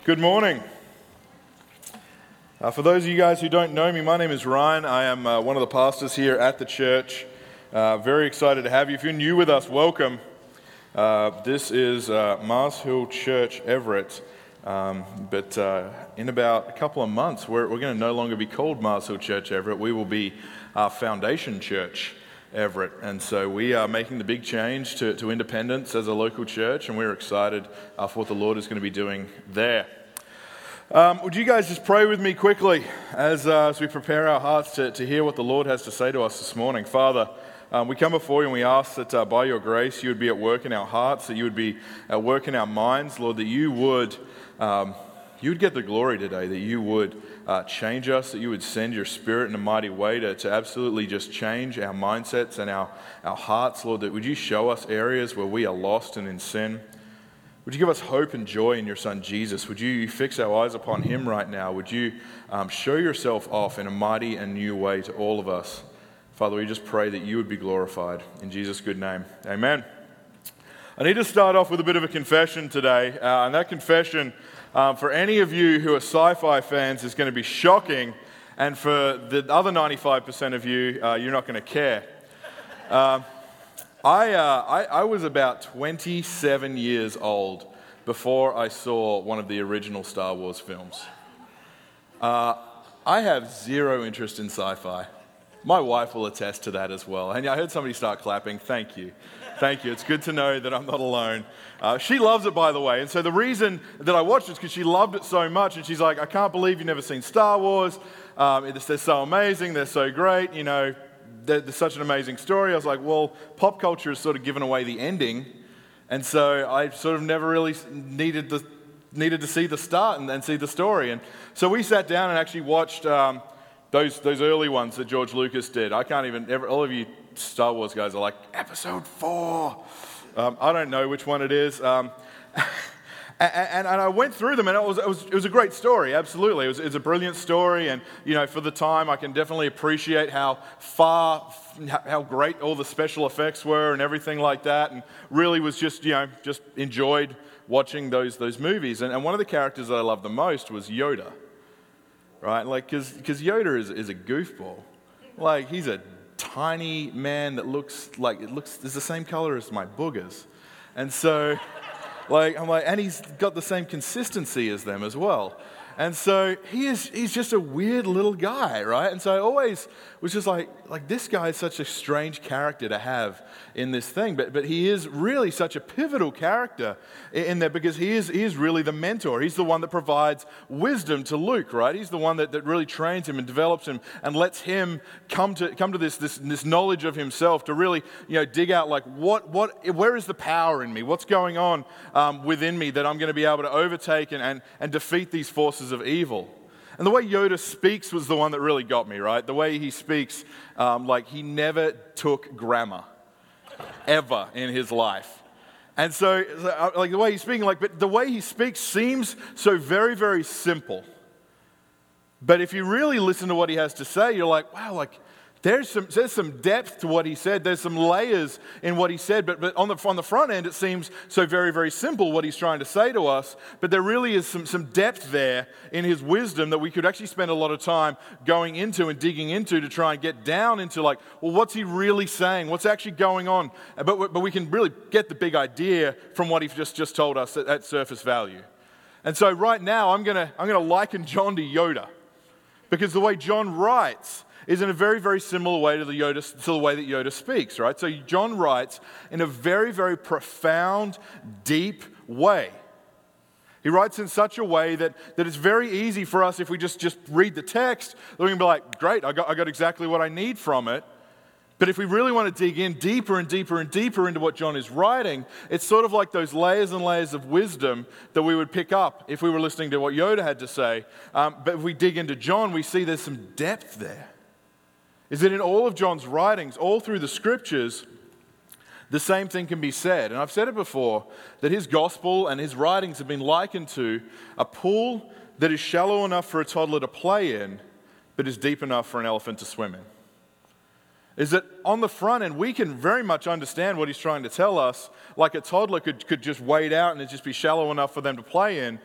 Good morning. For those of you guys who don't know me, my name is Ryan. I am one of the pastors here at the church. Very excited to have you. If you're new with us, welcome. This is Mars Hill Church Everett. But in about a couple of months, we're going to no longer be called Mars Hill Church Everett. We will be Foundation Church Everett. And so we are making the big change to independence as a local church, and we're excited for what the Lord is going to be doing there. Would you guys just pray with me quickly as we prepare our hearts to hear what the Lord has to say to us this morning? Father, we come before you and we ask that by your grace you would be at work in our hearts, that you would be at work in our minds, Lord, that you would get the glory today, that you would change us, that you would send your Spirit in a mighty way to absolutely just change our mindsets and our hearts, Lord, that would you show us areas where we are lost and in sin. Would you give us hope and joy in your Son Jesus? Would you fix our eyes upon him right now? Would you show yourself off in a mighty and new way to all of us? Father, we just pray that you would be glorified. In Jesus' good name, amen. I need to start off with a bit of a confession today, and that confession, for any of you who are sci-fi fans, is going to be shocking, and for the other 95% of you, you're not going to care. I was about 27 years old before I saw one of the original Star Wars films. I have zero interest in sci-fi. My wife will attest to that as well. And I heard somebody start clapping. Thank you. Thank you. It's good to know that I'm not alone. She loves it, by the way. And so the reason that I watched it is because she loved it so much. And she's like, I can't believe you've never seen Star Wars. They're so amazing. They're so great. You know, there's such an amazing story. I was like, well, pop culture has sort of given away the ending. And so I sort of never really needed to see the start and see the story. And so we sat down and actually watched those early ones that George Lucas did. I can't even, all of you Star Wars guys are like, episode 4. I don't know which one it is. And I went through them, and it was a great story, absolutely. It was a brilliant story, and you know, for the time, I can definitely appreciate how great all the special effects were and everything like that, and really was just enjoyed watching those movies. And one of the characters that I loved the most was Yoda, right? Like, because Yoda is a goofball. Like, he's a tiny man that looks is the same color as my boogers, and so. And he's got the same consistency as them as well. And so he's just a weird little guy, right? And so I always was just like this guy is such a strange character to have in this thing. But he is really such a pivotal character in there because he is really the mentor. He's the one that provides wisdom to Luke, right? He's the one that really trains him and develops him and lets him come to this knowledge of himself to really, dig out like where is the power in me? What's going on within me that I'm going to be able to overtake and defeat these forces of evil. And the way Yoda speaks was the one that really got me, right? The way he speaks, he never took grammar, ever in his life. And so, the way he's speaking, but the way he speaks seems so very, very simple. But if you really listen to what he has to say, you're like, wow, there's some depth to what he said. There's some layers in what he said. But on the front end, it seems so very, very simple what he's trying to say to us. But there really is some depth there in his wisdom that we could actually spend a lot of time going into and digging into to try and get down into what's he really saying? What's actually going on? But we can really get the big idea from what he just told us at surface value. And so right now, I'm gonna liken John to Yoda, because the way John writes is in a very, very similar way to the way that Yoda speaks, right? So John writes in a very, very profound, deep way. He writes in such a way that it's very easy for us, if we just read the text, that we can be like, great, I got exactly what I need from it. But if we really want to dig in deeper and deeper and deeper into what John is writing, it's sort of like those layers and layers of wisdom that we would pick up if we were listening to what Yoda had to say. But if we dig into John, we see there's some depth there. Is that in all of John's writings, all through the scriptures, the same thing can be said. And I've said it before, that his gospel and his writings have been likened to a pool that is shallow enough for a toddler to play in, but is deep enough for an elephant to swim in. Is that on the front end, we can very much understand what he's trying to tell us, like a toddler could just wade out and it'd just be shallow enough for them to play in.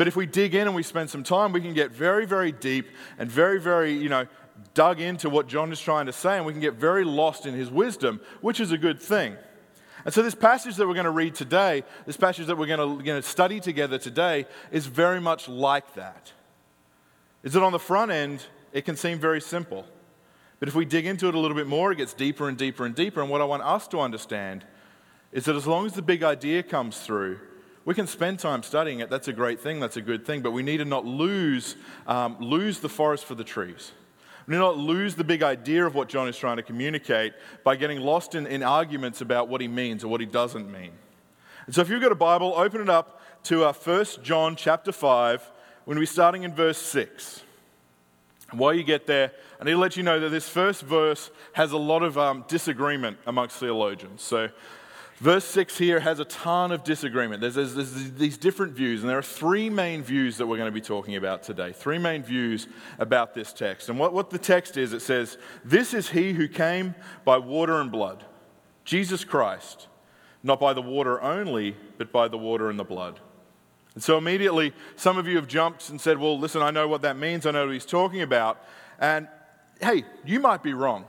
But if we dig in and we spend some time, we can get very, very deep and very, very, dug into what John is trying to say, and we can get very lost in his wisdom, which is a good thing. And so this passage that we're going to read today, this passage that we're going to study together today, is very much like that. Is that on the front end, it can seem very simple. But if we dig into it a little bit more, it gets deeper and deeper and deeper. And what I want us to understand is that as long as the big idea comes through, we can spend time studying it. That's a great thing. That's a good thing. But we need to not lose the forest for the trees. We need not lose the big idea of what John is trying to communicate by getting lost in arguments about what he means or what he doesn't mean. And so if you've got a Bible, open it up to 1 John chapter 5. We're going to be starting in verse 6. And while you get there, I need to let you know that this first verse has a lot of disagreement amongst theologians. So verse 6 here has a ton of disagreement. There's these different views, and there are three main views that we're going to be talking about today. Three main views about this text. And what the text is, it says, "This is he who came by water and blood, Jesus Christ, not by the water only, but by the water and the blood." And so immediately, some of you have jumped and said, well, listen, I know what that means. I know what he's talking about. And hey, you might be wrong.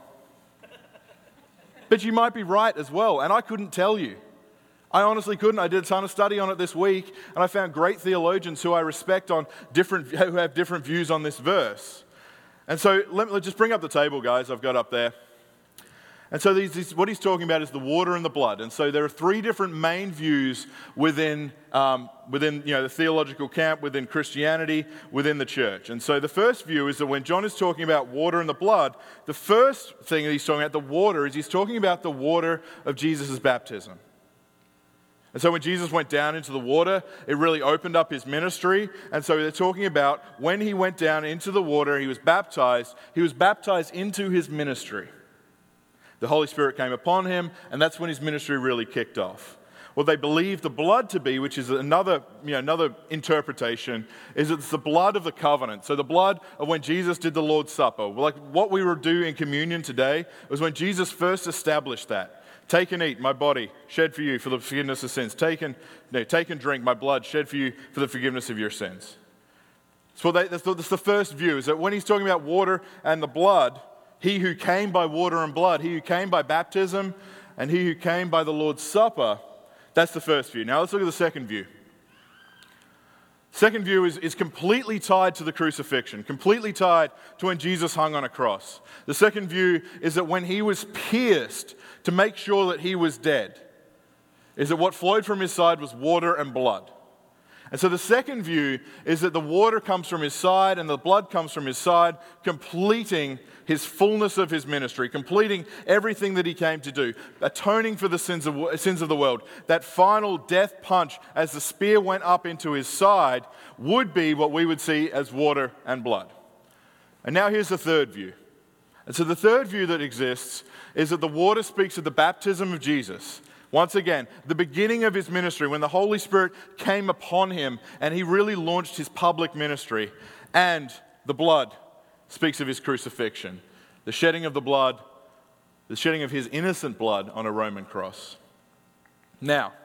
But you might be right as well, and I couldn't tell you. I honestly couldn't. I did a ton of study on it this week, and I found great theologians who I respect who have different views on this verse. And so let's just bring up the table, guys, I've got up there. And so what he's talking about is the water and the blood. And so there are three different main views within the theological camp, within Christianity, within the church. And so the first view is that when John is talking about water and the blood, the first thing that he's talking about, the water, is he's talking about the water of Jesus' baptism. And so when Jesus went down into the water, it really opened up his ministry. And so they're talking about when he went down into the water, he was baptized into his ministry. The Holy Spirit came upon him, and that's when his ministry really kicked off. What they believe the blood to be, which is another interpretation, is it's the blood of the covenant. So the blood of when Jesus did the Lord's Supper. Like what we would do in communion today was when Jesus first established that. Take and eat, my body shed for you for the forgiveness of sins. Take and drink, my blood shed for you for the forgiveness of your sins. So that's the first view, is that when he's talking about water and the blood, he who came by water and blood, he who came by baptism, and he who came by the Lord's Supper, that's the first view. Now let's look at the second view. Second view is completely tied to the crucifixion, completely tied to when Jesus hung on a cross. The second view is that when he was pierced to make sure that he was dead, is that what flowed from his side was water and blood. And so the second view is that the water comes from his side and the blood comes from his side, completing his fullness of his ministry, completing everything that he came to do, atoning for the sins of the world. That final death punch as the spear went up into his side would be what we would see as water and blood. And now here's the third view. And so the third view that exists is that the water speaks of the baptism of Jesus. Once again, the beginning of his ministry, when the Holy Spirit came upon him and he really launched his public ministry. And the blood speaks of his crucifixion, the shedding of the blood, the shedding of his innocent blood on a Roman cross. Now,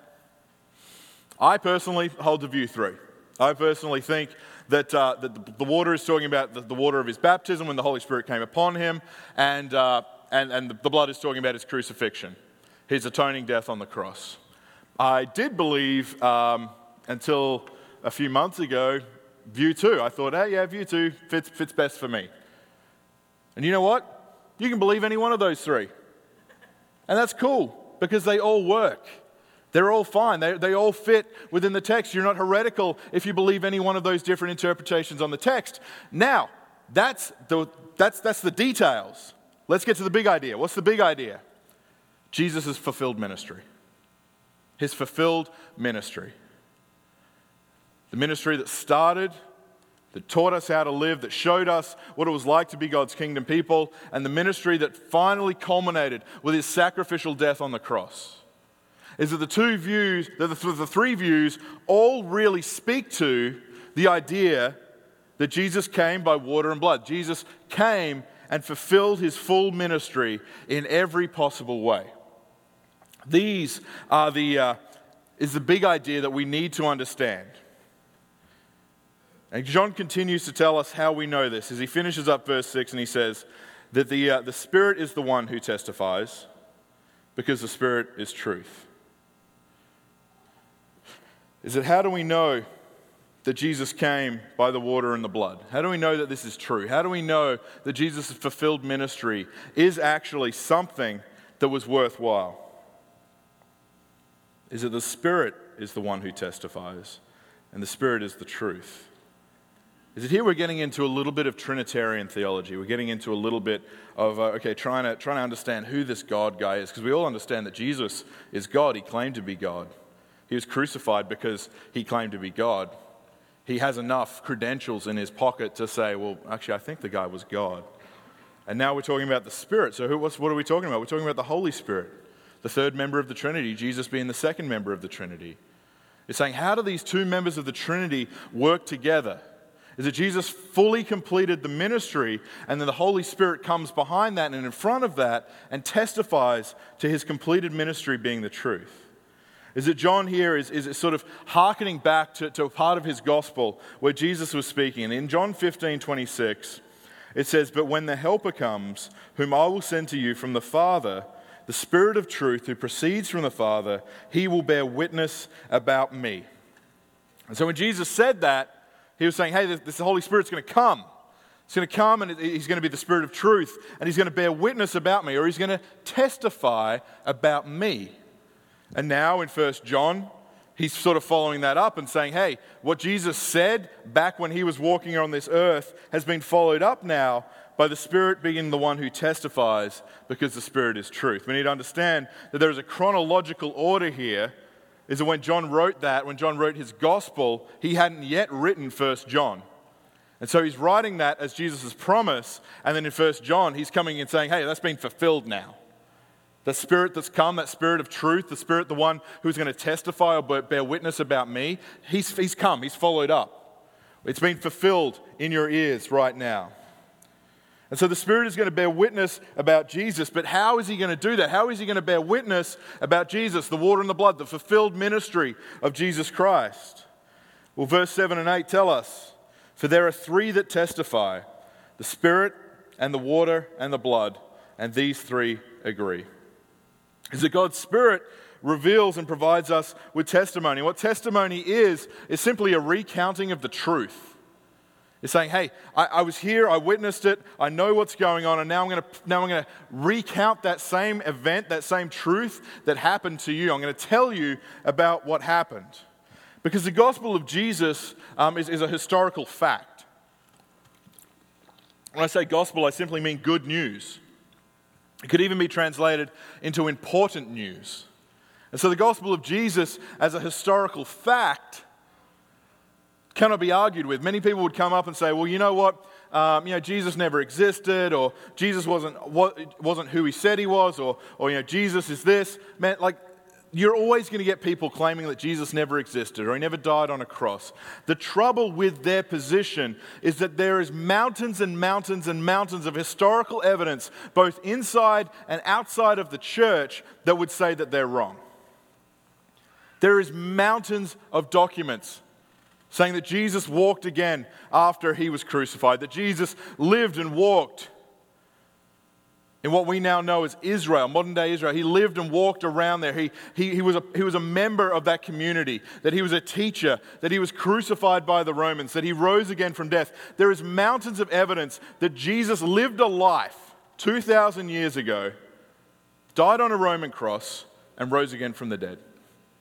I personally hold to view 3. I personally think that the water is talking about the water of his baptism when the Holy Spirit came upon him, and the blood is talking about his crucifixion, his atoning death on the cross. I did believe, until a few months ago, view 2. I thought, hey, yeah, view 2 fits best for me. And you know what? You can believe any one of those 3. And that's cool, because they all work. They're all fine. They all fit within the text. You're not heretical if you believe any one of those different interpretations on the text. Now, that's the details. Let's get to the big idea. What's the big idea? Jesus' fulfilled ministry. His fulfilled ministry. The ministry that started, that taught us how to live, that showed us what it was like to be God's kingdom people, and the ministry that finally culminated with his sacrificial death on the cross. Is that the three views all really speak to the idea that Jesus came by water and blood. Jesus came and fulfilled his full ministry in every possible way. These are is the big idea that we need to understand. And John continues to tell us how we know this as he finishes up verse 6 and he says that the Spirit is the one who testifies because the Spirit is truth. Is that how do we know that Jesus came by the water and the blood? How do we know that this is true? How do we know that Jesus' fulfilled ministry is actually something that was worthwhile? Is that the Spirit is the one who testifies and the Spirit is the truth. Is it here we're getting into a little bit of Trinitarian theology? We're getting into a little bit of, trying to understand who this God guy is, because we all understand that Jesus is God. He claimed to be God. He was crucified because he claimed to be God. He has enough credentials in his pocket to say, well, actually, I think the guy was God. And now we're talking about the Spirit. So what are we talking about? We're talking about the Holy Spirit, the third member of the Trinity, Jesus being the second member of the Trinity. It's saying, how do these two members of the Trinity work together? Is that Jesus fully completed the ministry, and then the Holy Spirit comes behind that and in front of that and testifies to his completed ministry being the truth? Is that John here is sort of hearkening back to a part of his gospel where Jesus was speaking. And in John 15:26, it says, "But when the Helper comes, whom I will send to you from the Father, the Spirit of truth who proceeds from the Father, he will bear witness about me." And so when Jesus said that, he was saying, hey, this Holy Spirit's going to come. He's going to come and he's going to be the Spirit of truth and he's going to bear witness about me, or he's going to testify about me. And now in 1 John, he's sort of following that up and saying, hey, what Jesus said back when he was walking on this earth has been followed up now by the Spirit being the one who testifies because the Spirit is truth. We need to understand that there is a chronological order here. Is that when John wrote his gospel, he hadn't yet written 1 John. And so he's writing that as Jesus' promise, and then in 1 John, he's coming and saying, hey, that's been fulfilled now. The Spirit that's come, that Spirit of truth, the Spirit, the one who's going to testify or bear witness about me, he's come, he's followed up. It's been fulfilled in your ears right now. And so the Spirit is going to bear witness about Jesus, but how is he going to do that? How is he going to bear witness about Jesus, the water and the blood, the fulfilled ministry of Jesus Christ? Well, verse 7 and 8 tell us, "For there are three that testify, the Spirit and the water and the blood, and these three agree." Is that God's Spirit reveals and provides us with testimony. What testimony is simply a recounting of the truth. It's saying, hey, I was here, I witnessed it, I know what's going on, and now I'm going to recount that same event, that same truth that happened to you. I'm going to tell you about what happened. Because the gospel of Jesus is a historical fact. When I say gospel, I simply mean good news. It could even be translated into important news. And so the gospel of Jesus as a historical fact cannot be argued with. Many people would come up and say, well, you know what, Jesus never existed, or Jesus wasn't who he said he was, or Jesus is this. Man, you're always going to get people claiming that Jesus never existed or he never died on a cross. The trouble with their position is that there is mountains and mountains and mountains of historical evidence, both inside and outside of the church, that would say that they're wrong. There is mountains of documents saying that Jesus walked again after he was crucified, that Jesus lived and walked in what we now know as Israel, modern day Israel. He lived and walked around there. He was a member of that community, that he was a teacher, that he was crucified by the Romans, that he rose again from death. There is mountains of evidence that Jesus lived a life 2,000 years ago, died on a Roman cross, and rose again from the dead.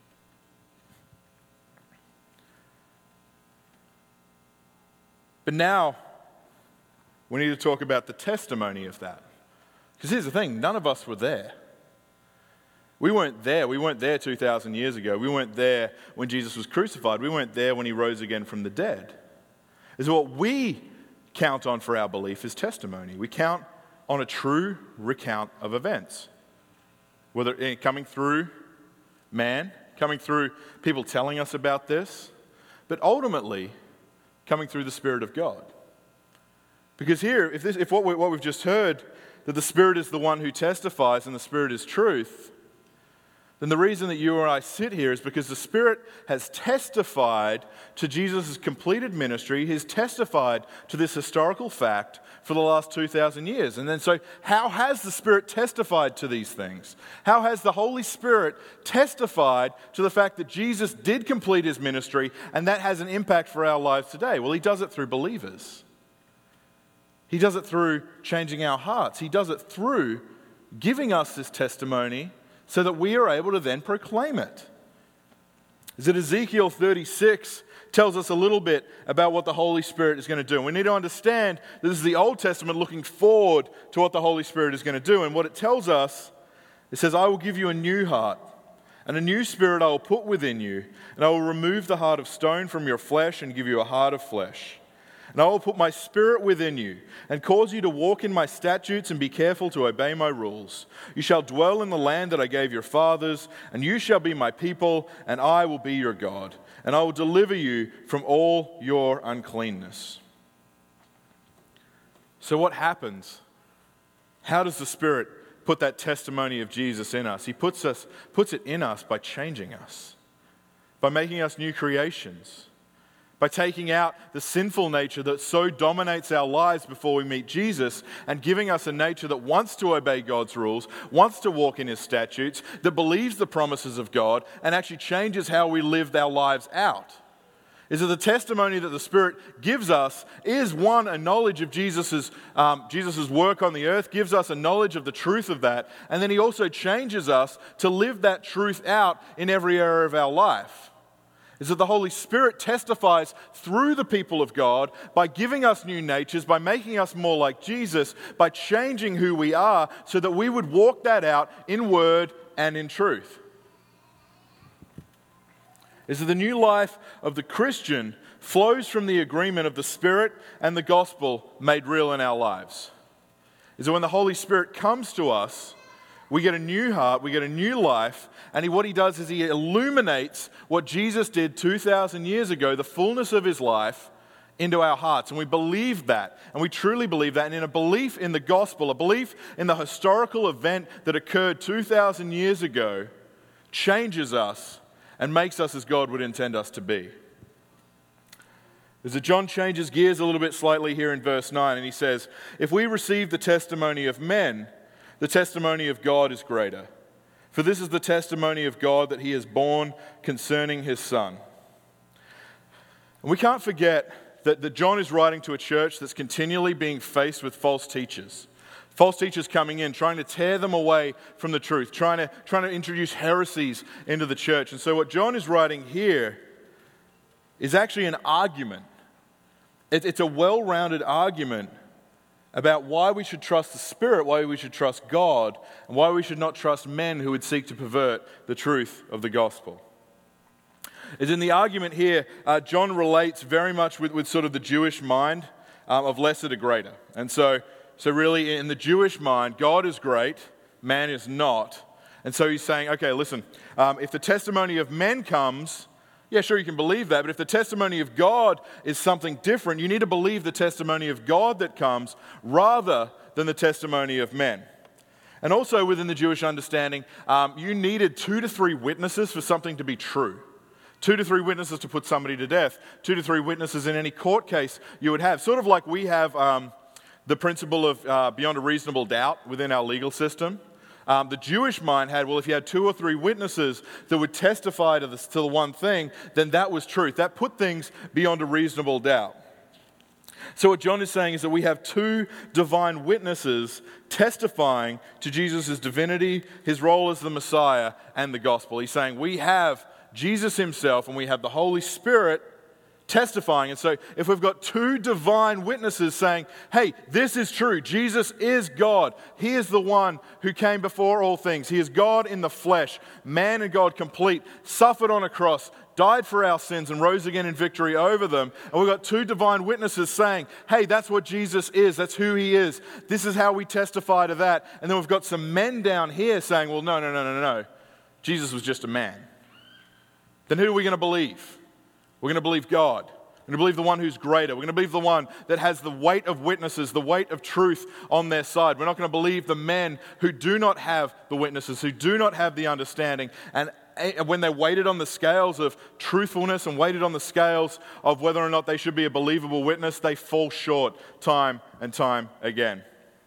But now, we need to talk about the testimony of that. Because here's the thing, none of us were there. We weren't there. We weren't there 2,000 years ago. We weren't there when Jesus was crucified. We weren't there when he rose again from the dead. Is what we count on for our belief is testimony. We count on a true recount of events. Whether coming through man, coming through people telling us about this, but ultimately coming through the Spirit of God. Because here, if what we've just heard, that the Spirit is the one who testifies and the Spirit is truth, then the reason that you and I sit here is because the Spirit has testified to Jesus' completed ministry. He's testified to this historical fact for the last 2,000 years. And then so how has the Spirit testified to these things? How has the Holy Spirit testified to the fact that Jesus did complete his ministry and that has an impact for our lives today? Well, he does it through believers. He does it through changing our hearts. He does it through giving us this testimony so that we are able to then proclaim it. Is that Ezekiel 36 tells us a little bit about what the Holy Spirit is going to do. And we need to understand that this is the Old Testament looking forward to what the Holy Spirit is going to do. And what it tells us, it says, I will give you a new heart, and a new spirit I will put within you, and I will remove the heart of stone from your flesh and give you a heart of flesh. And I will put my spirit within you and cause you to walk in my statutes and be careful to obey my rules. You shall dwell in the land that I gave your fathers, and you shall be my people, and I will be your God. And I will deliver you from all your uncleanness. So what happens? How does the Spirit put that testimony of Jesus in us? He puts it in us by changing us, by making us new creations, by taking out the sinful nature that so dominates our lives before we meet Jesus and giving us a nature that wants to obey God's rules, wants to walk in his statutes, that believes the promises of God and actually changes how we live our lives out. Is that the testimony that the Spirit gives us is, one, a knowledge of Jesus' work on the earth, gives us a knowledge of the truth of that, and then he also changes us to live that truth out in every area of our life. Is that the Holy Spirit testifies through the people of God by giving us new natures, by making us more like Jesus, by changing who we are so that we would walk that out in word and in truth. Is that the new life of the Christian flows from the agreement of the Spirit and the gospel made real in our lives. Is that when the Holy Spirit comes to us, we get a new heart, we get a new life, and what he does is he illuminates what Jesus did 2,000 years ago, the fullness of his life, into our hearts. And we believe that, and we truly believe that. And in a belief in the gospel, a belief in the historical event that occurred 2,000 years ago, changes us and makes us as God would intend us to be. As John changes gears a little bit slightly here in verse 9, and he says, if we receive the testimony of men, the testimony of God is greater. For this is the testimony of God that he has borne concerning his Son. And we can't forget that John is writing to a church that's continually being faced with false teachers. False teachers coming in, trying to tear them away from the truth, trying to introduce heresies into the church. And so what John is writing here is actually an argument. It's a well-rounded argument about why we should trust the Spirit, why we should trust God, and why we should not trust men who would seek to pervert the truth of the gospel. As in the argument here, John relates very much with sort of the Jewish mind of lesser to greater. And so really in the Jewish mind, God is great, man is not. And so he's saying, okay, listen, if the testimony of men comes, yeah, sure, you can believe that, but if the testimony of God is something different, you need to believe the testimony of God that comes rather than the testimony of men. And also within the Jewish understanding, you needed 2 to 3 witnesses for something to be true. 2 to 3 witnesses to put somebody to death. 2 to 3 witnesses in any court case you would have. Sort of like we have the principle of beyond a reasonable doubt within our legal system. The Jewish mind had, well, if you had 2 or 3 witnesses that would testify to the one thing, then that was truth. That put things beyond a reasonable doubt. So what John is saying is that we have 2 divine witnesses testifying to Jesus' divinity, his role as the Messiah, and the gospel. He's saying we have Jesus himself and we have the Holy Spirit testifying. And so if we've got 2 divine witnesses saying, hey, this is true, Jesus is God, he is the one who came before all things, he is God in the flesh, man and God complete, suffered on a cross, died for our sins and rose again in victory over them, and we've got 2 divine witnesses saying, hey, that's what Jesus is, that's who he is, this is how we testify to that. And then we've got some men down here saying, well, no, Jesus was just a man. Then who are we going to believe? We're going to believe God. We're going to believe the one who's greater. We're going to believe the one that has the weight of witnesses, the weight of truth on their side. We're not going to believe the men who do not have the witnesses, who do not have the understanding. And when they weighted on the scales of truthfulness and weighted on the scales of whether or not they should be a believable witness, they fall short time and time again.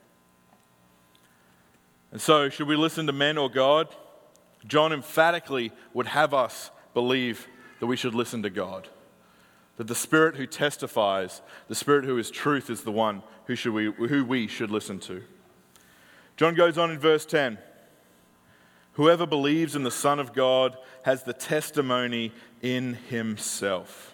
And so, should we listen to men or God? John emphatically would have us believe that we should listen to God. That the Spirit who testifies, the Spirit who is truth, is the one who we should listen to. John goes on in verse 10. Whoever believes in the Son of God has the testimony in himself.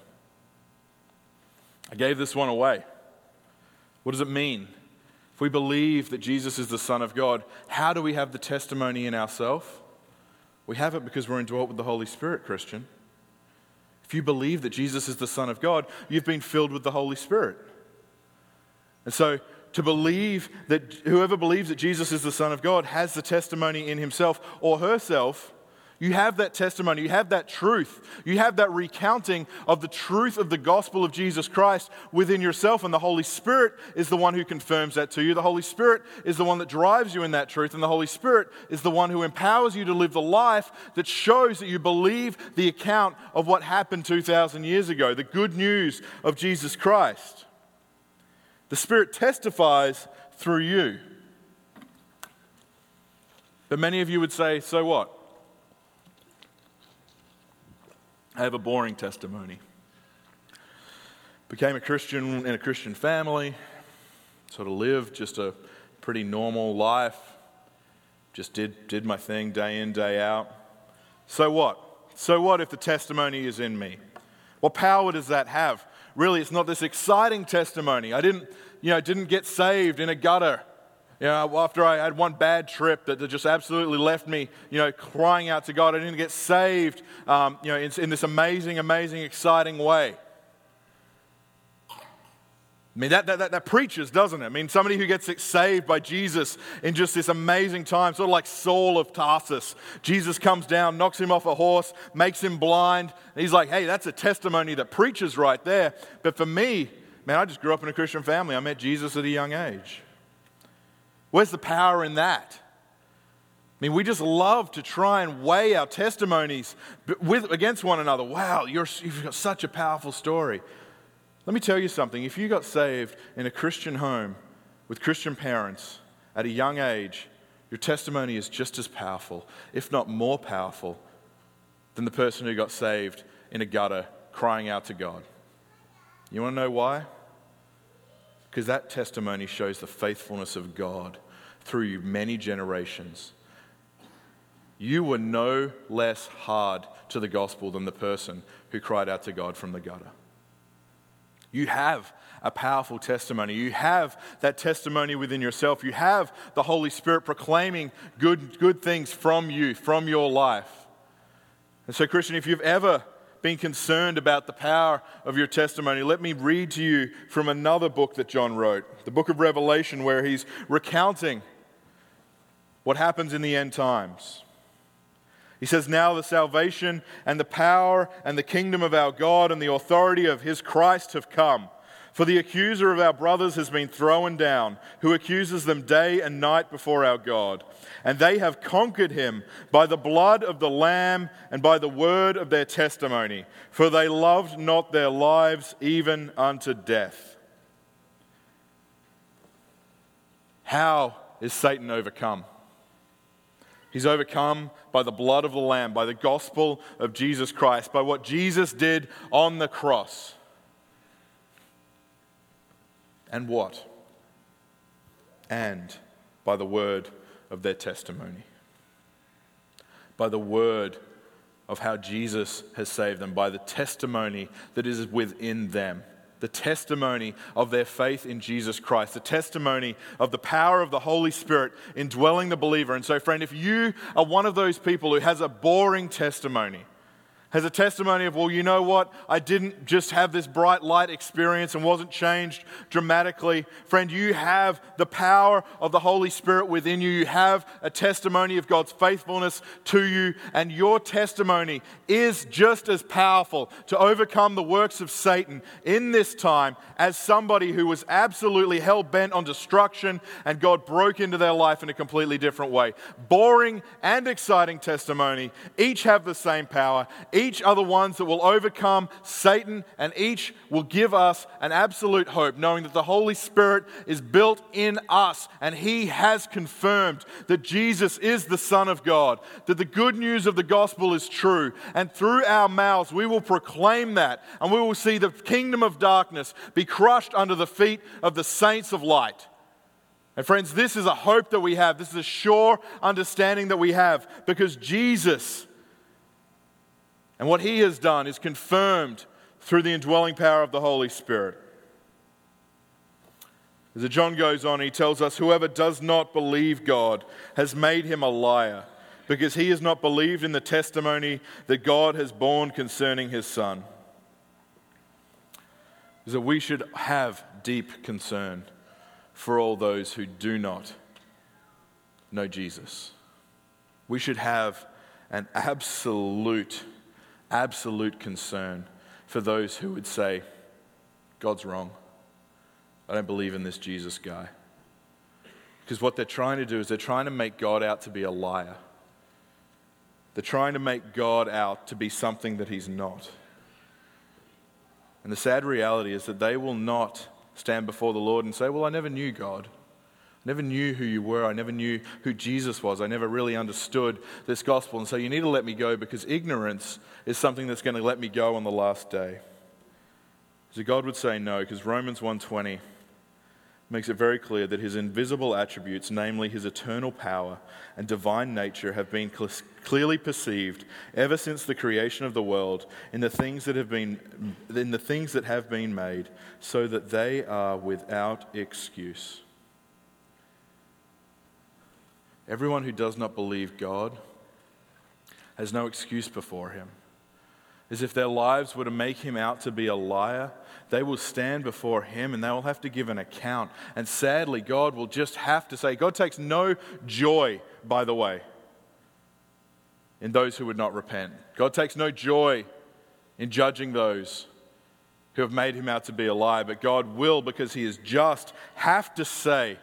I gave this one away. What does it mean? If we believe that Jesus is the Son of God, how do we have the testimony in ourselves? We have it because we're indwelt with the Holy Spirit, Christian. If you believe that Jesus is the Son of God, you've been filled with the Holy Spirit. And so, to believe that whoever believes that Jesus is the Son of God has the testimony in himself or herself, you have that testimony, you have that truth, you have that recounting of the truth of the gospel of Jesus Christ within yourself, and the Holy Spirit is the one who confirms that to you. The Holy Spirit is the one that drives you in that truth, and the Holy Spirit is the one who empowers you to live the life that shows that you believe the account of what happened 2,000 years ago, the good news of Jesus Christ. The Spirit testifies through you. But many of you would say, so what? I have a boring testimony. Became a Christian in a Christian family, sort of lived just a pretty normal life, just did my thing day in, day out. So what? So what if the testimony is in me? What power does that have? Really, it's not this exciting testimony. I didn't get saved in a gutter. After I had one bad trip that just absolutely left me, crying out to God. I didn't get saved, in this amazing, exciting way. I mean, that preaches, doesn't it? I mean, somebody who gets saved by Jesus in just this amazing time, sort of like Saul of Tarsus. Jesus comes down, knocks him off a horse, makes him blind. And he's like, hey, that's a testimony that preaches right there. But for me, man, I just grew up in a Christian family. I met Jesus at a young age. Where's the power in that? I mean, we just love to try and weigh our testimonies against one another. Wow, you've got such a powerful story. Let me tell you something. If you got saved in a Christian home with Christian parents at a young age, your testimony is just as powerful, if not more powerful, than the person who got saved in a gutter crying out to God. You want to know why? Because that testimony shows the faithfulness of God through many generations. You were no less hard to the gospel than the person who cried out to God from the gutter. You have a powerful testimony. You have that testimony within yourself. You have the Holy Spirit proclaiming good things from you, from your life. And so, Christian, if you've ever been concerned about the power of your testimony, let me read to you from another book that John wrote, the book of Revelation, where he's recounting what happens in the end times. He says, now the salvation and the power and the kingdom of our God and the authority of his Christ have come. For the accuser of our brothers has been thrown down, who accuses them day and night before our God. And they have conquered him by the blood of the Lamb and by the word of their testimony. For they loved not their lives even unto death. How is Satan overcome? He's overcome by the blood of the Lamb, by the gospel of Jesus Christ, by what Jesus did on the cross. And what? And by the word of their testimony. By the word of how Jesus has saved them, by the testimony that is within them. The testimony of their faith in Jesus Christ, the testimony of the power of the Holy Spirit indwelling the believer. And so, friend, if you are one of those people who has a boring testimony, has a testimony of, well, you know what? I didn't just have this bright light experience and wasn't changed dramatically. Friend, you have the power of the Holy Spirit within you. You have a testimony of God's faithfulness to you, and your testimony is just as powerful to overcome the works of Satan in this time as somebody who was absolutely hell-bent on destruction and God broke into their life in a completely different way. Boring and exciting testimony, each have the same power. Each are the ones that will overcome Satan, and each will give us an absolute hope, knowing that the Holy Spirit is built in us, and He has confirmed that Jesus is the Son of God, that the good news of the gospel is true, and through our mouths we will proclaim that, and we will see the kingdom of darkness be crushed under the feet of the saints of light. And friends, this is a hope that we have. This is a sure understanding that we have, because Jesus and what He has done is confirmed through the indwelling power of the Holy Spirit. As John goes on, he tells us, whoever does not believe God has made him a liar, because he has not believed in the testimony that God has borne concerning His Son. Is that we should have deep concern for all those who do not know Jesus. We should have an absolute concern for those who would say, God's wrong. I don't believe in this Jesus guy. Because what they're trying to do is they're trying to make God out to be a liar. They're trying to make God out to be something that He's not. And the sad reality is that they will not stand before the Lord and say, well, I never knew God. I never knew who you were. I never knew who Jesus was. I never really understood this gospel. And so you need to let me go, because ignorance is something that's going to let me go on the last day. So God would say no, because Romans 1:20 makes it very clear that His invisible attributes, namely His eternal power and divine nature, have been clearly perceived ever since the creation of the world in the things that have been made, so that they are without excuse. Everyone who does not believe God has no excuse before Him. As if their lives were to make Him out to be a liar, they will stand before Him and they will have to give an account. And sadly, God will just have to say, God takes no joy, by the way, in those who would not repent. God takes no joy in judging those who have made Him out to be a liar, but God will, because He is just, have to say,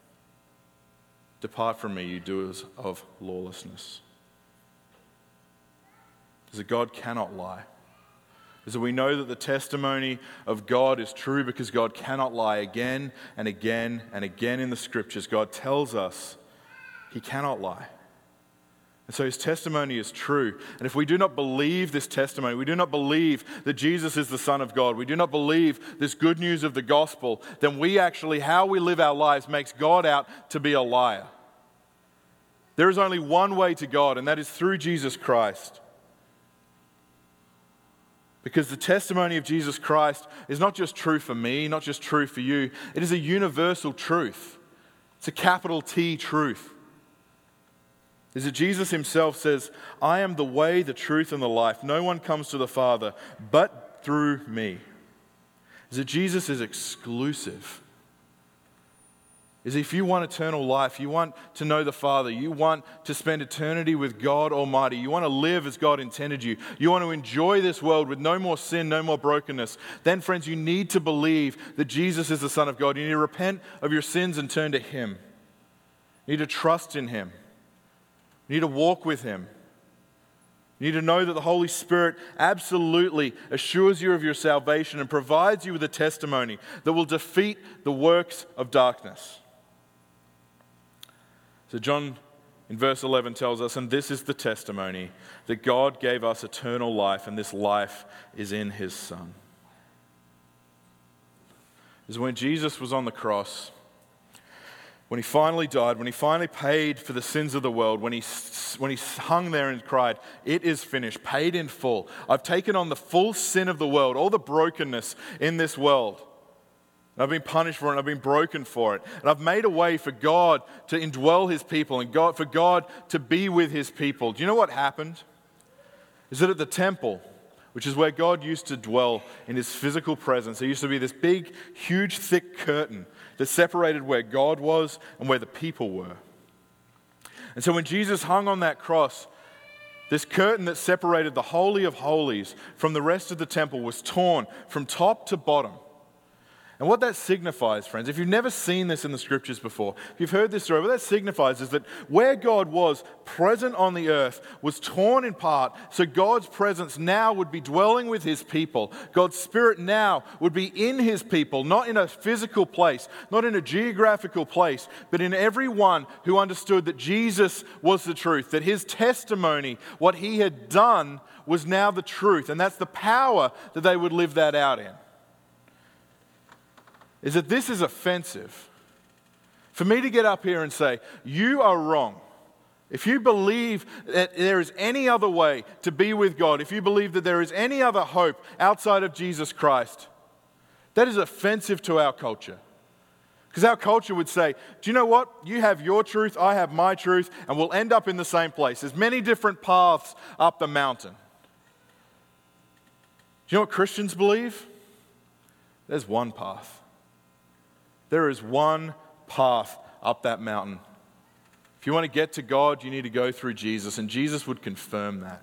depart from me, you doers of lawlessness. Is that God cannot lie. Is that we know that the testimony of God is true because God cannot lie. Again and again and again in the Scriptures, God tells us He cannot lie. And so His testimony is true. And if we do not believe this testimony, we do not believe that Jesus is the Son of God, we do not believe this good news of the gospel, then how we live our lives makes God out to be a liar. There is only one way to God, and that is through Jesus Christ. Because the testimony of Jesus Christ is not just true for me, not just true for you, it is a universal truth. It's a capital T truth. Is that Jesus Himself says, I am the way, the truth, and the life. No one comes to the Father but through me. Is that Jesus is exclusive. Is if you want eternal life, you want to know the Father, you want to spend eternity with God Almighty, you want to live as God intended you, you want to enjoy this world with no more sin, no more brokenness, then friends, you need to believe that Jesus is the Son of God. You need to repent of your sins and turn to Him. You need to trust in Him. You need to walk with Him. You need to know that the Holy Spirit absolutely assures you of your salvation and provides you with a testimony that will defeat the works of darkness. So John in verse 11 tells us, and this is the testimony, that God gave us eternal life, and this life is in His Son. Is when Jesus was on the cross, when He finally died, when He finally paid for the sins of the world, when he hung there and cried, it is finished, paid in full. I've taken on the full sin of the world, all the brokenness in this world. And I've been punished for it, and I've been broken for it. And I've made a way for God to indwell His people and for God to be with His people. Do you know what happened? is that at the temple, which is where God used to dwell in his physical presence, there used to be this big, huge, thick curtain that separated where God was and where the people were. And so when Jesus hung on that cross, this curtain that separated the Holy of Holies from the rest of the temple was torn from top to bottom. And what that signifies, friends, if you've never seen this in the scriptures before, if you've heard this story, what that signifies is that where God was present on the earth was torn in part, so God's presence now would be dwelling with his people. God's Spirit now would be in his people, not in a physical place, not in a geographical place, but in everyone who understood that Jesus was the truth, that his testimony, what he had done, was now the truth. And that's the power that they would live that out in. Is that this is offensive. For me to get up here and say, you are wrong. If you believe that there is any other way to be with God, if you believe that there is any other hope outside of Jesus Christ, that is offensive to our culture. Because our culture would say, do you know what? You have your truth, I have my truth, and we'll end up in the same place. There's many different paths up the mountain. Do you know what Christians believe? There's one path. There is one path up that mountain. If you want to get to God, you need to go through Jesus, and Jesus would confirm that.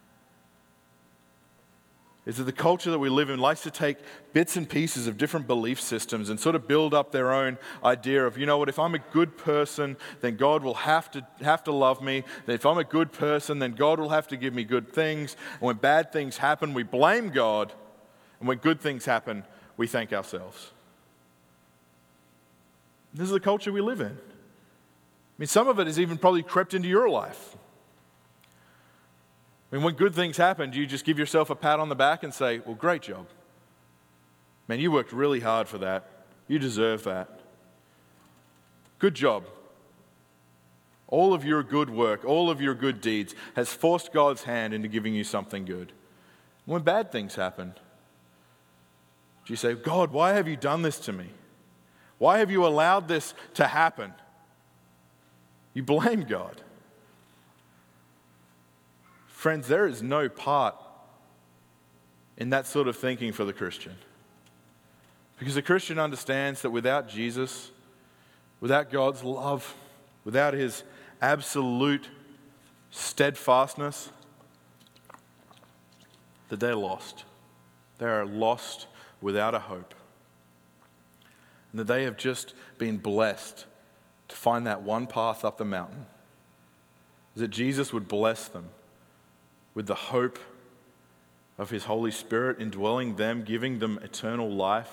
Is that the culture that we live in likes to take bits and pieces of different belief systems and sort of build up their own idea of, you know what, if I'm a good person, then God will have to love me. If I'm a good person, then God will have to give me good things. And when bad things happen, we blame God. And when good things happen, we thank ourselves. This is the culture we live in. I mean, some of it has even probably crept into your life. I mean, when good things happen, do you just give yourself a pat on the back and say, well, great job. Man, you worked really hard for that. You deserve that. Good job. All of your good work, all of your good deeds has forced God's hand into giving you something good. When bad things happen, do you say, God, why have you done this to me? Why have you allowed this to happen? You blame God. Friends, there is no part in that sort of thinking for the Christian. Because the Christian understands that without Jesus, without God's love, without his absolute steadfastness, that they're lost. They are lost without a hope. And that they have just been blessed to find that one path up the mountain. Is that Jesus would bless them with the hope of his Holy Spirit indwelling them, giving them eternal life.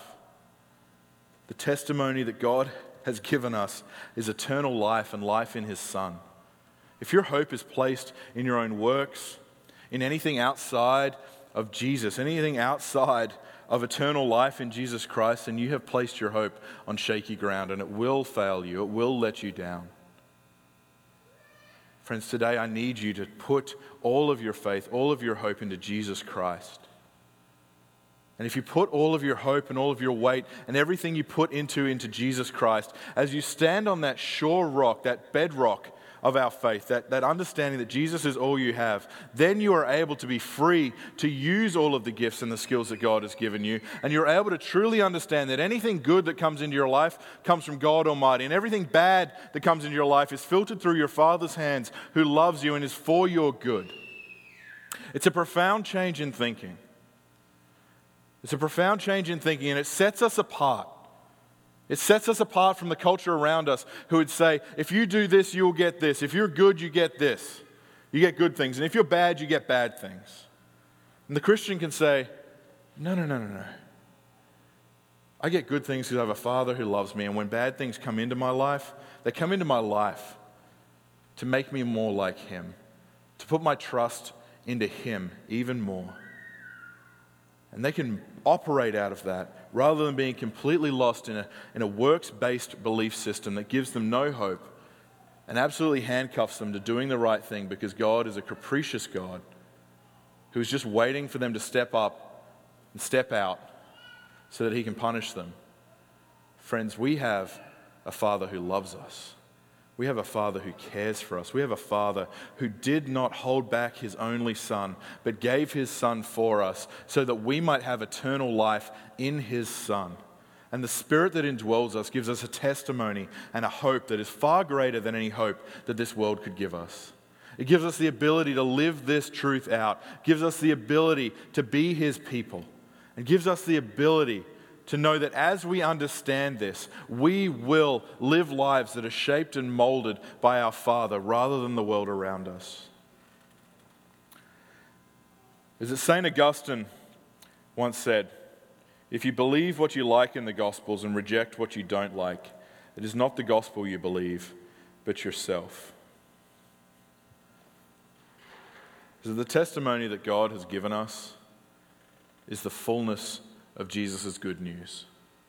The testimony that God has given us is eternal life and life in his Son. If your hope is placed in your own works, in anything outside of Jesus, anything outside of eternal life in Jesus Christ, and you have placed your hope on shaky ground, and it will fail you, it will let you down. Friends, today I need you to put all of your faith, all of your hope into Jesus Christ. And if you put all of your hope and all of your weight and everything you put into Jesus Christ, as you stand on that sure rock, that bedrock of our faith, that understanding that Jesus is all you have, then you are able to be free to use all of the gifts and the skills that God has given you. And you're able to truly understand that anything good that comes into your life comes from God Almighty. And everything bad that comes into your life is filtered through your Father's hands who loves you and is for your good. It's a profound change in thinking. It's a profound change in thinking, and it sets us apart. It sets us apart from the culture around us who would say, if you do this, you'll get this. If you're good, you get this. You get good things. And if you're bad, you get bad things. And the Christian can say, no. I get good things because I have a Father who loves me. And when bad things come into my life, they come into my life to make me more like him, to put my trust into him even more. And they can operate out of that rather than being completely lost in a works-based belief system that gives them no hope and absolutely handcuffs them to doing the right thing because God is a capricious God who's just waiting for them to step up and step out so that he can punish them. Friends, we have a Father who loves us. We have a Father who cares for us. We have a Father who did not hold back his only Son, but gave his Son for us so that we might have eternal life in his Son. And the Spirit that indwells us gives us a testimony and a hope that is far greater than any hope that this world could give us. It gives us the ability to live this truth out, gives us the ability to be his people, and gives us the ability to know that as we understand this, we will live lives that are shaped and molded by our Father rather than the world around us. As St. Augustine once said, if you believe what you like in the Gospels and reject what you don't like, it is not the gospel you believe, but yourself. So the testimony that God has given us is the fullness of Jesus' good news.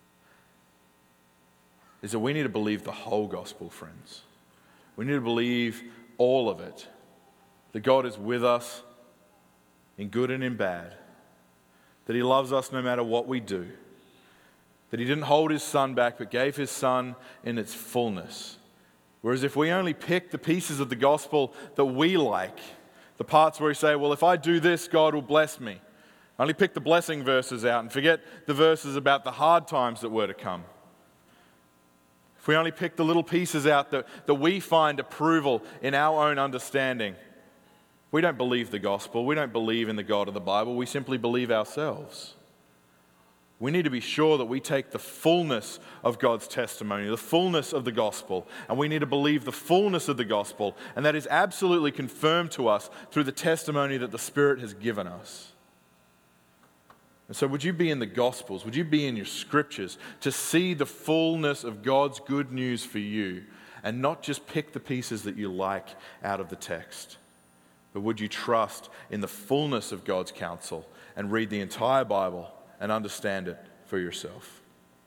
Is that we need to believe the whole gospel, friends. We need to believe all of it. That God is with us in good and in bad. That he loves us no matter what we do. That he didn't hold his Son back but gave his Son in its fullness. Whereas if we only pick the pieces of the gospel that we like, the parts where we say, well, if I do this, God will bless me. Only pick the blessing verses out and forget the verses about the hard times that were to come. If we only pick the little pieces out that we find approval in our own understanding, we don't believe the gospel. We don't believe in the God of the Bible. We simply believe ourselves. We need to be sure that we take the fullness of God's testimony, the fullness of the gospel, and we need to believe the fullness of the gospel, and that is absolutely confirmed to us through the testimony that the Spirit has given us. And so would you be in the Gospels, would you be in your Scriptures to see the fullness of God's good news for you and not just pick the pieces that you like out of the text, but would you trust in the fullness of God's counsel and read the entire Bible and understand it for yourself?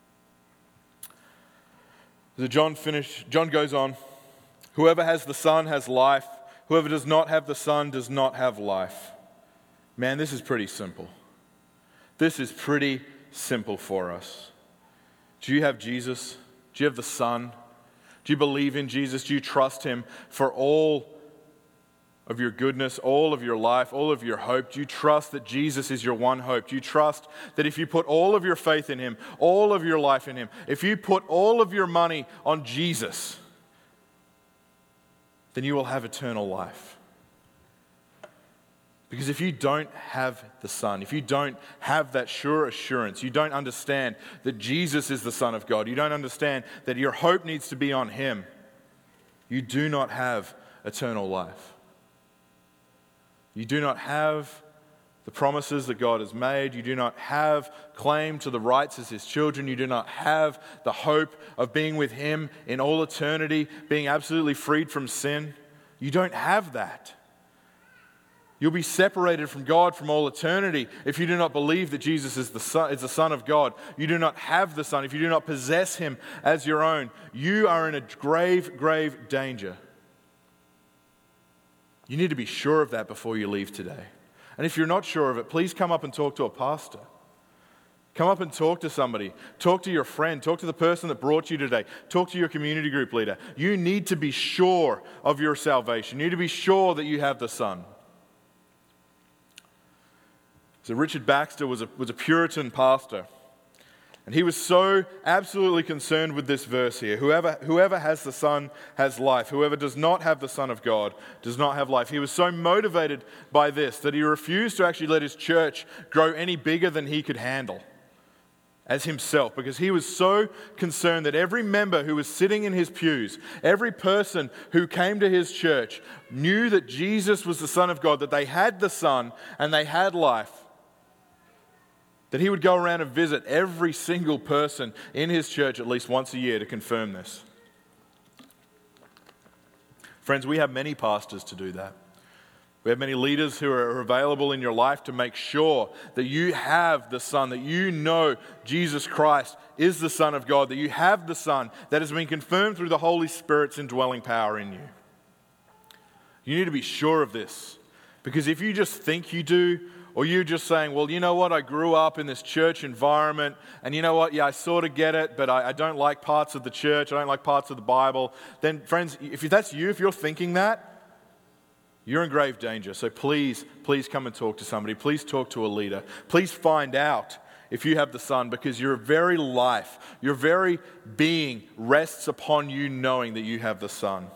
So John goes on, whoever has the Son has life, whoever does not have the Son does not have life. Man, this is pretty simple. This is pretty simple for us. Do you have Jesus? Do you have the Son? Do you believe in Jesus? Do you trust him for all of your goodness, all of your life, all of your hope? Do you trust that Jesus is your one hope? Do you trust that if you put all of your faith in him, all of your life in him, if you put all of your money on Jesus, then you will have eternal life? Because if you don't have the Son, if you don't have that sure assurance, you don't understand that Jesus is the Son of God, you don't understand that your hope needs to be on him, you do not have eternal life. You do not have the promises that God has made. You do not have claim to the rights as his children. You do not have the hope of being with him in all eternity, being absolutely freed from sin. You don't have that. You'll be separated from God from all eternity if you do not believe that Jesus is the Son of God. You do not have the Son. If you do not possess him as your own, you are in a grave, grave danger. You need to be sure of that before you leave today. And if you're not sure of it, please come up and talk to a pastor. Come up and talk to somebody. Talk to your friend. Talk to the person that brought you today. Talk to your community group leader. You need to be sure of your salvation. You need to be sure that you have the Son. So Richard Baxter was a Puritan pastor. And he was so absolutely concerned with this verse here. Whoever has the Son has life. Whoever does not have the Son of God does not have life. He was so motivated by this that he refused to actually let his church grow any bigger than he could handle as himself, because he was so concerned that every member who was sitting in his pews, every person who came to his church knew that Jesus was the Son of God, that they had the Son and they had life. That he would go around and visit every single person in his church at least once a year to confirm this. Friends, we have many pastors to do that. We have many leaders who are available in your life to make sure that you have the Son, that you know Jesus Christ is the Son of God, that you have the Son that has been confirmed through the Holy Spirit's indwelling power in you. You need to be sure of this, because if you just think you do, Or you just saying, well, you know what, I grew up in this church environment, and you know what, yeah, I sort of get it, but I don't like parts of the church, I don't like parts of the Bible. Then, friends, if that's you, if you're thinking that, you're in grave danger. So please come and talk to somebody. Please talk to a leader. Please find out if you have the Son, because your very life, your very being rests upon you knowing that you have the Son.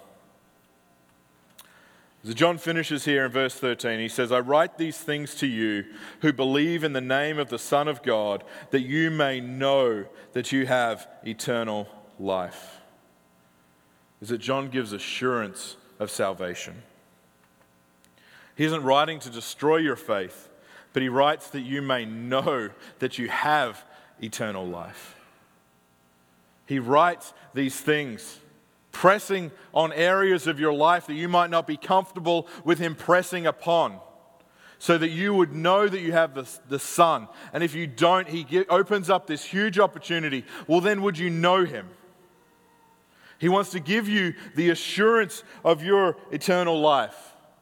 So John finishes here in verse 13. He says, I write these things to you who believe in the name of the Son of God, that you may know that you have eternal life. Is that John gives assurance of salvation. He isn't writing to destroy your faith, but he writes that you may know that you have eternal life. He writes these things pressing on areas of your life that you might not be comfortable with him pressing upon, so that you would know that you have the Son. And if you don't, he opens up this huge opportunity. Well, then would you know him? He wants to give you the assurance of your eternal life.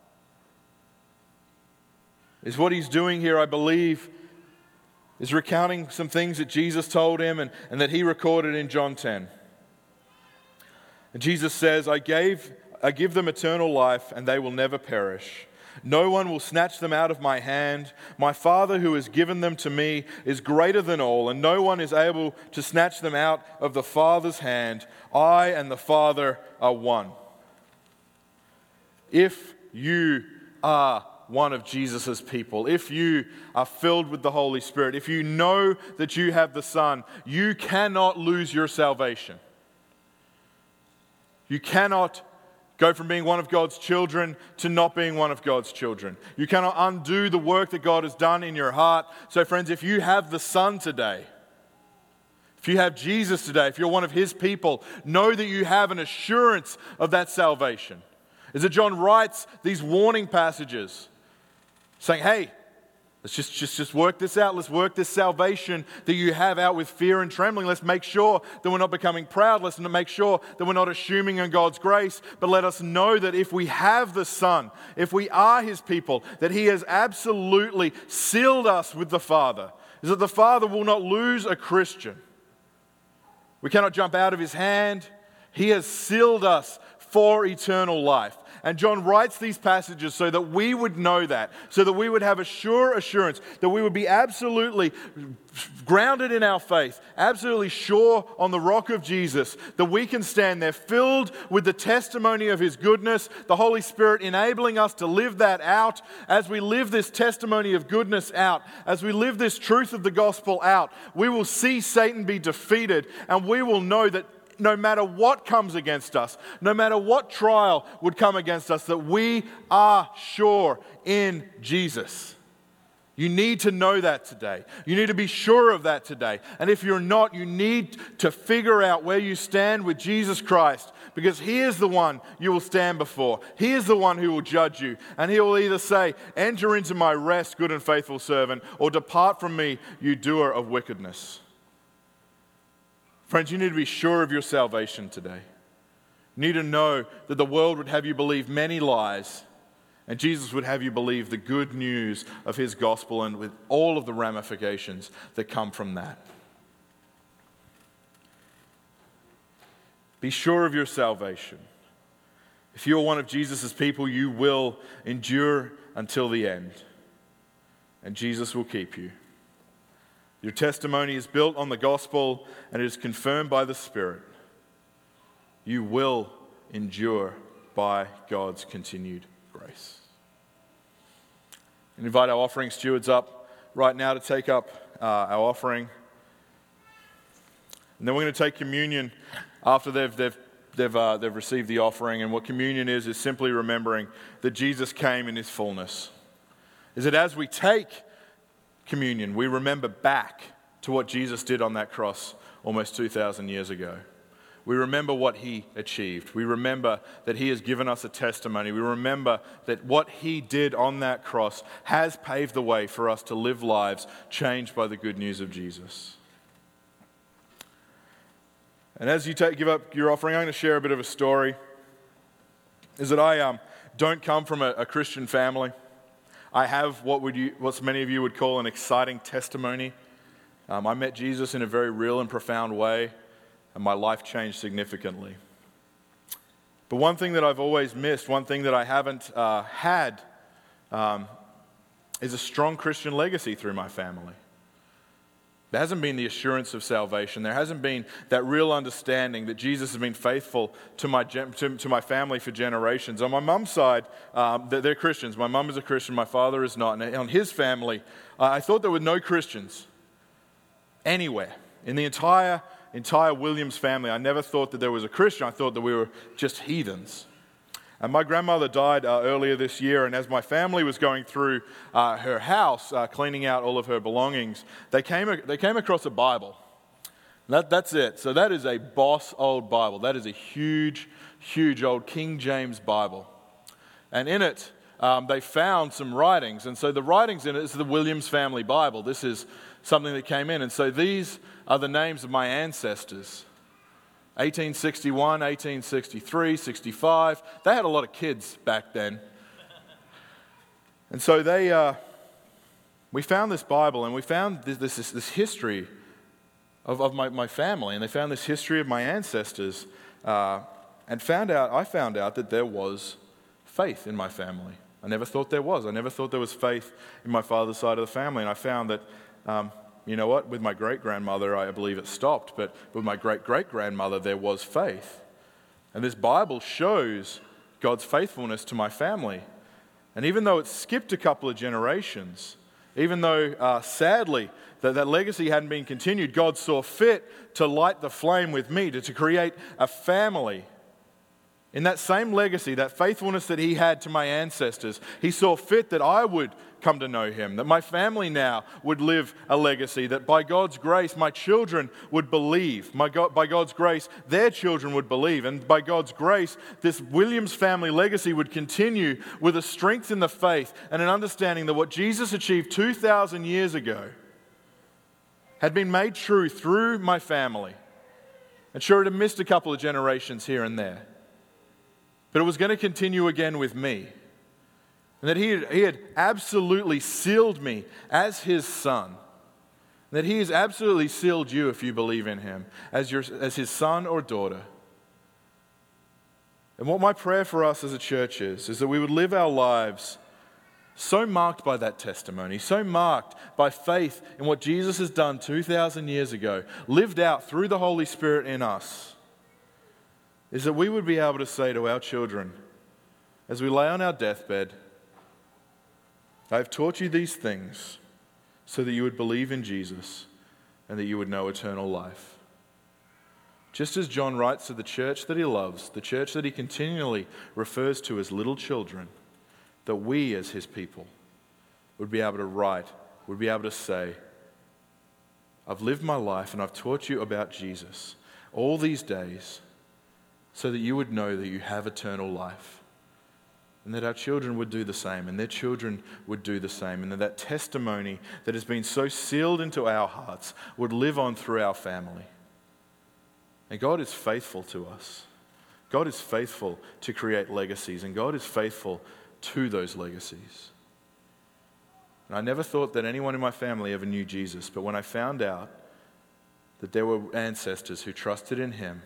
Is what he's doing here, I believe, is recounting some things that Jesus told him and that he recorded in John 10. And Jesus says, I give them eternal life, and they will never perish. No one will snatch them out of my hand. My Father who has given them to me is greater than all, and no one is able to snatch them out of the Father's hand. I and the Father are one. If you are one of Jesus' people, if you are filled with the Holy Spirit, if you know that you have the Son, you cannot lose your salvation. You cannot go from being one of God's children to not being one of God's children. You cannot undo the work that God has done in your heart. So friends, if you have the Son today, if you have Jesus today, if you're one of his people, know that you have an assurance of that salvation. As John writes these warning passages saying, hey, let's just work this out. Let's work this salvation that you have out with fear and trembling. Let's make sure that we're not becoming proud. Let's make sure that we're not assuming on God's grace. But let us know that if we have the Son, if we are his people, that he has absolutely sealed us with the Father. Is that the Father will not lose a Christian. We cannot jump out of his hand. He has sealed us for eternal life. And John writes these passages so that we would know that, so that we would have a sure assurance, that we would be absolutely grounded in our faith, absolutely sure on the rock of Jesus, that we can stand there filled with the testimony of his goodness, the Holy Spirit enabling us to live that out. As we live this testimony of goodness out, as we live this truth of the gospel out, we will see Satan be defeated, and we will know that no matter what comes against us, no matter what trial would come against us, that we are sure in Jesus. You need to know that today. You need to be sure of that today. And if you're not, you need to figure out where you stand with Jesus Christ, because he is the one you will stand before. He is the one who will judge you. And he will either say, enter into my rest, good and faithful servant, or depart from me, you doer of wickedness. Friends, you need to be sure of your salvation today. You need to know that the world would have you believe many lies, and Jesus would have you believe the good news of his gospel, and with all of the ramifications that come from that. Be sure of your salvation. If you're one of Jesus' people, you will endure until the end, and Jesus will keep you. Your testimony is built on the gospel and it is confirmed by the Spirit. You will endure by God's continued grace. I invite our offering stewards up right now to take up our offering. And then we're going to take communion after they've received the offering. And what communion is simply remembering that Jesus came in his fullness. Is that as we take communion, we remember back to what Jesus did on that cross almost 2,000 years ago. We remember what he achieved. We remember that he has given us a testimony. We remember that what he did on that cross has paved the way for us to live lives changed by the good news of Jesus. And as you give up your offering, I'm going to share a bit of a story. Is that I don't come from a Christian family. I have what many of you would call an exciting testimony. I met Jesus in a very real and profound way, and my life changed significantly. But one thing that I've always missed, one thing that I haven't had, is a strong Christian legacy through my family. There hasn't been the assurance of salvation. There hasn't been that real understanding that Jesus has been faithful to my family for generations. On my mum's side, they're Christians. My mum is a Christian, my father is not. And on his family, I thought there were no Christians anywhere. In the entire Williams family, I never thought that there was a Christian. I thought that we were just heathens. And my grandmother died earlier this year, and as my family was going through her house, cleaning out all of her belongings, they came across a Bible. That's it. So that is a boss old Bible. That is a huge, huge old King James Bible. And in it, they found some writings. And so the writings in it is the Williams family Bible. This is something that came in. And so these are the names of my ancestors. 1861, 1863, 65. They had a lot of kids back then. And so we found this Bible, and we found this history of my family, and they found this history of my ancestors, and I found out that there was faith in my family. I never thought there was. I never thought there was faith in my father's side of the family, and I found that you know what? With my great-grandmother, I believe it stopped, but with my great-great-grandmother, there was faith. And this Bible shows God's faithfulness to my family. And even though it skipped a couple of generations, even though, sadly, that legacy hadn't been continued, God saw fit to light the flame with me, to create a family. In that same legacy, that faithfulness that he had to my ancestors, he saw fit that I would come to know him, that my family now would live a legacy, that by God's grace, my children would believe. By God's grace, their children would believe. And by God's grace, this Williams family legacy would continue with a strength in the faith and an understanding that what Jesus achieved 2,000 years ago had been made true through my family. And sure, it had missed a couple of generations here and there, but it was going to continue again with me. And that he had absolutely sealed me as his son. That he has absolutely sealed you, if you believe in him, as his son or daughter. And what my prayer for us as a church is that we would live our lives so marked by that testimony, so marked by faith in what Jesus has done 2,000 years ago, lived out through the Holy Spirit in us, is that we would be able to say to our children, as we lay on our deathbed, I have taught you these things so that you would believe in Jesus and that you would know eternal life. Just as John writes to the church that he loves, the church that he continually refers to as little children, that we as his people would be able to write, would be able to say, I've lived my life and I've taught you about Jesus all these days so that you would know that you have eternal life. And that our children would do the same, and their children would do the same, and that testimony that has been so sealed into our hearts would live on through our family. And God is faithful to us. God is faithful to create legacies, and God is faithful to those legacies. And I never thought that anyone in my family ever knew Jesus, but when I found out that there were ancestors who trusted in him,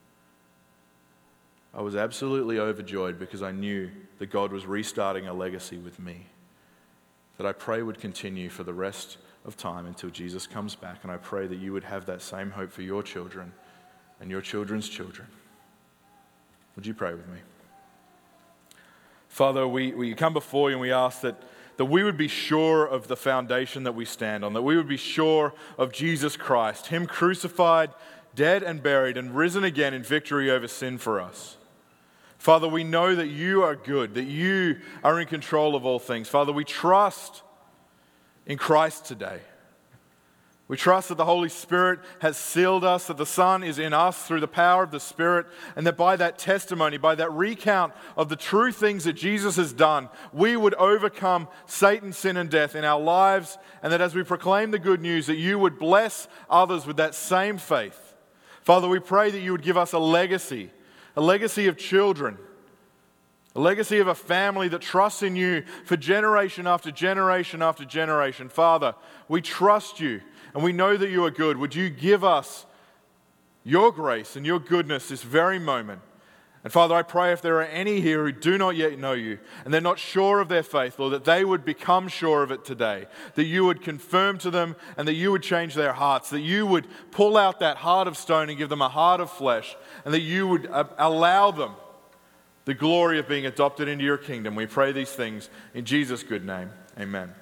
I was absolutely overjoyed because I knew that God was restarting a legacy with me that I pray would continue for the rest of time until Jesus comes back. And I pray that you would have that same hope for your children and your children's children. Would you pray with me? Father, we come before you and we ask that we would be sure of the foundation that we stand on, that we would be sure of Jesus Christ, him crucified, dead and buried, and risen again in victory over sin for us. Father, we know that you are good, that you are in control of all things. Father, we trust in Christ today. We trust that the Holy Spirit has sealed us, that the Son is in us through the power of the Spirit, and that by that testimony, by that recount of the true things that Jesus has done, we would overcome Satan, sin, and death in our lives, and that as we proclaim the good news, that you would bless others with that same faith. Father, we pray that you would give us a legacy of children A legacy of a family that trusts in you for generation after generation after generation. Father, we trust you and we know that you are good. Would you give us your grace and your goodness this very moment? And Father, I pray if there are any here who do not yet know you and they're not sure of their faith, Lord, that they would become sure of it today, that you would confirm to them and that you would change their hearts, that you would pull out that heart of stone and give them a heart of flesh, and that you would allow them the glory of being adopted into your kingdom. We pray these things in Jesus' good name. Amen.